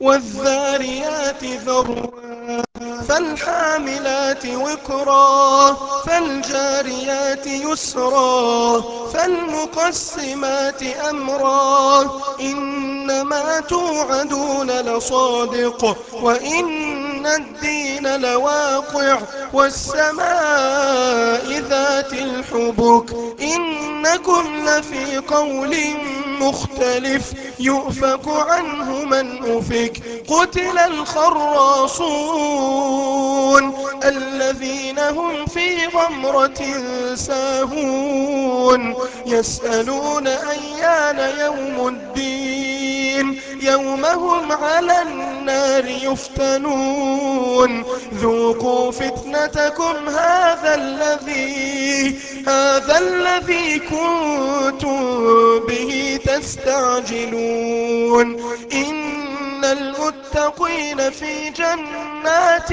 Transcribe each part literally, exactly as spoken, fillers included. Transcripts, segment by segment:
والذاريات ذروا فالحاملات وقرا فالجاريات يسرا فالمقسمات أمرا إنما توعدون لصادق وإن الدين لواقع والسماء ذات الحبك إنكم لفي قول مختلف يؤفك عنه من أفك قتل الخراصون الذين هم في غمرة ساهون يسألون أيان يوم الدين يوم هم على النار يفتنون ذوقوا فتنتكم هذا الذي هذا الذي كنتم به تستعجلون إن المتقين في جنات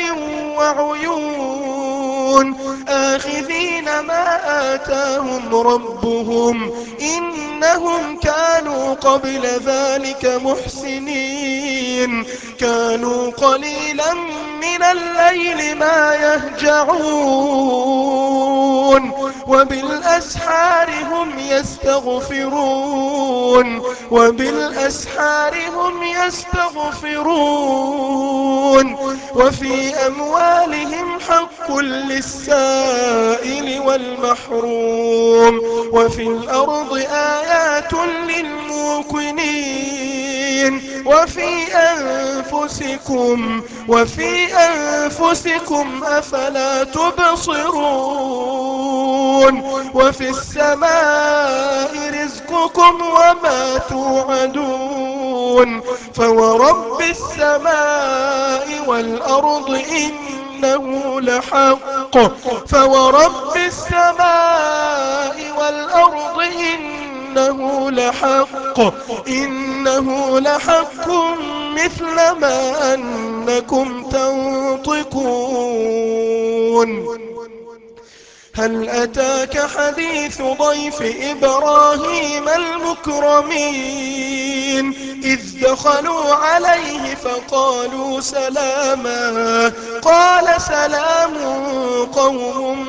وعيون آخذين ما آتاهم ربهم إنهم كانوا قبل ذلك محسنين كانوا قليلا من الليل ما يهجعون وبالأسحار هم يستغفرون وبالأسحار هم يستغفرون وفي أموالهم حق للسائل والمحروم وفي الأرض آيات للموقنين وفي أنفسكم وفي أنفسكم أفلا تبصرون وفي السماء رزقكم وما توعدون فورب السماء والأرض إنه لحق فورب السماء والأرض إنه لحق إنه لحق مثل ما أنكم تنطقون هل أتاك حديث ضيف إبراهيم المكرمين إذ دخلوا عليه فقالوا سلاما قال سلام قوم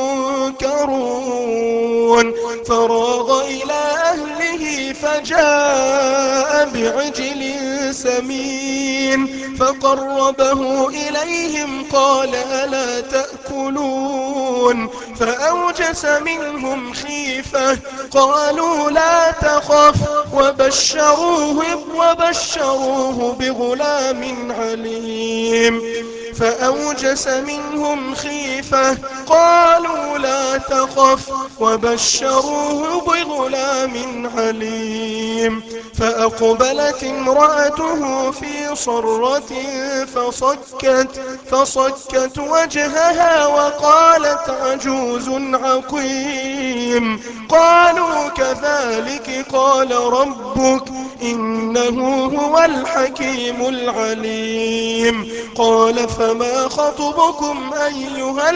منكرون فراغ إلى أهله فجاء بعجل سمين فقربه إليهم قال ألا تأكلون فأوجس منهم خيفة قالوا لا تخف وبشروه وبشروه بغلام عليم فأوجس منهم خيفة قالوا لا تخف وبشروه بغلام عليم فأقبلت امرأته في صرة فصكت فصكت وجهها وقالت عجوز عقيم قالوا كذلك قال ربك إنه هو الحكيم العليم قال فما خطبكم أيها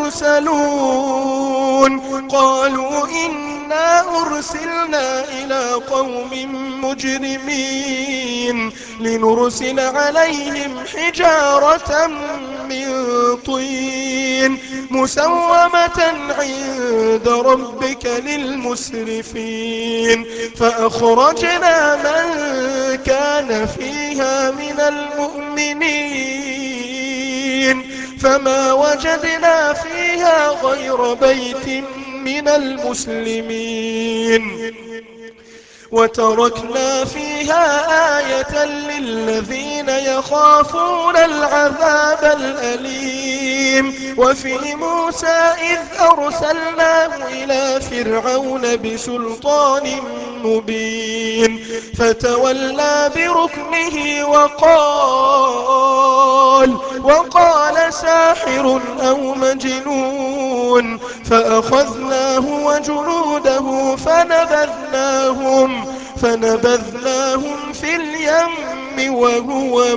المرسلون قالوا إنا أرسلنا إلى قوم مجرمين لنرسل عليهم حجارة من طين مسومة عند ربك للمسرفين فأخرجنا من كان فيها من المؤمنين فما وجدنا فيها غير بيت من المسلمين وتركنا فيها آية للذين يخافون العذاب الأليم وفي موسى إذ أرسلناه إلى فرعون بسلطان مبين فتولى بركنه وقال وقال ساحر أو مجنون فأخذناه وجنوده فنبذناهم فنبذناهم في اليم وهو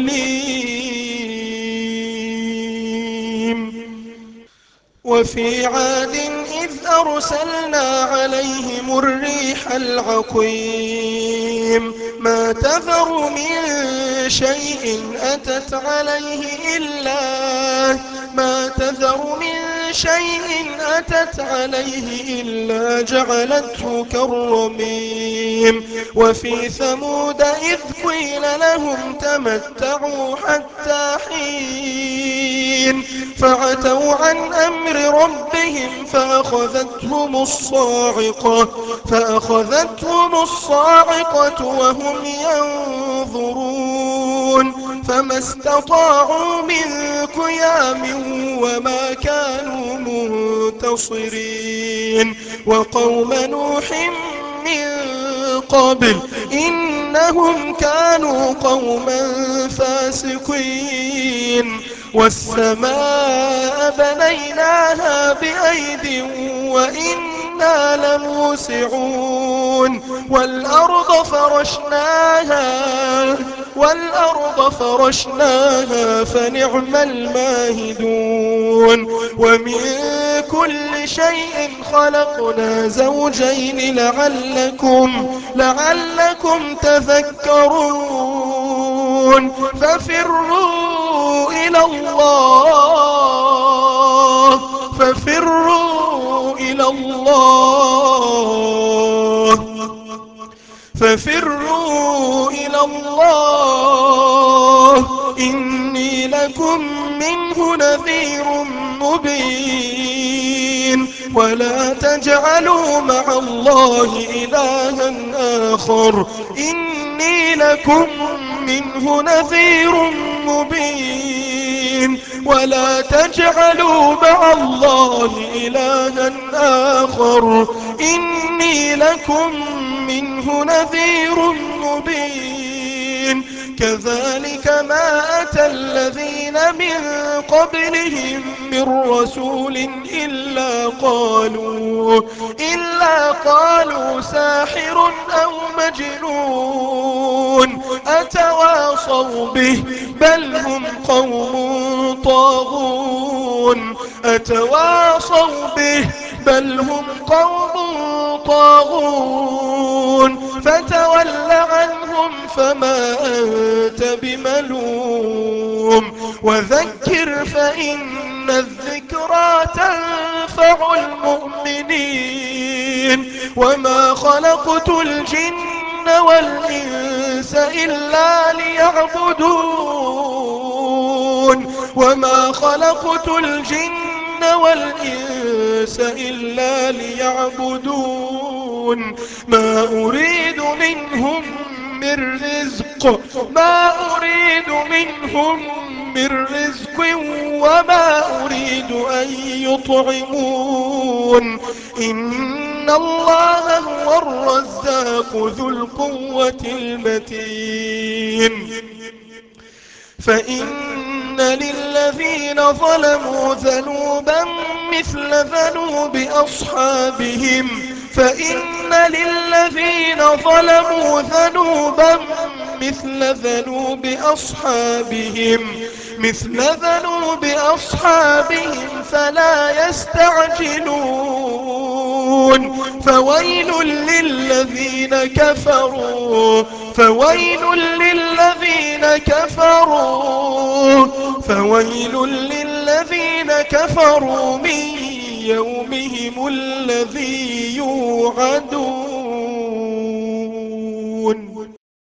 مليم وفي عاد إذ أرسلنا عليهم الريح العقيم ما تذر من شيء أتت عليه إلا ما تذر من شيء أتت عليه إلا جعلته كالرميم وفي ثمود إذ قيل لهم تمتعوا حتى حين فعتوا عن أمر ربهم فأخذتهم الصاعقة فأخذتهم الصاعقة وهم ينظرون فما استطاعوا من قيام وما كانوا منتصرين وقوم نوح من قبل إنهم كانوا قوما فاسقين والسماء بنيناها بأيد وإنا لموسعون والأرض فرشناها والأرض فرشناها فنعم الماهدون ومن كل شيء خلقنا زوجين لعلكم لعلكم تذكرون ففروا إلى الله ففروا إلى الله ففروا إلى الله إني لكم منه نذير مبين ولا تجعلوا مع الله إلها آخر إني لكم منه نذير مبين ولا تجعلوا مع الله إلها آخر إني لكم منه نذير مبين كذلك ما أتى الذين من قبلهم من رسول إلا قالوا إلا قالوا ساحر أو مجنون أتواصوا به بل هم قوم طاغون أتواصوا به بل هم قوم طاغون فتول عنهم فما أنت بملوم وذكر فإن الذكرى تنفع المؤمنين وما خلقت الجن والإنس إلا ليعبدون وما خلقت الجن والإنس إلا ليعبدون ما أريد منهم من رزق ما أريد منهم من رزق وما أريد أن يطعمون إن الله هو الرزاق ذو القوة المتين فإن للذين ظلموا ذنوبا مثل ذنوب أصحابهم فإن للذين ظلموا ذنوبا مثل ذنوب أصحابهم مثل ذنوب أصحابهم فلا يستعجلون فويل للذين كفروا فويل للذين كفروا فويل للذين كفروا من يومهم الذي يوعدون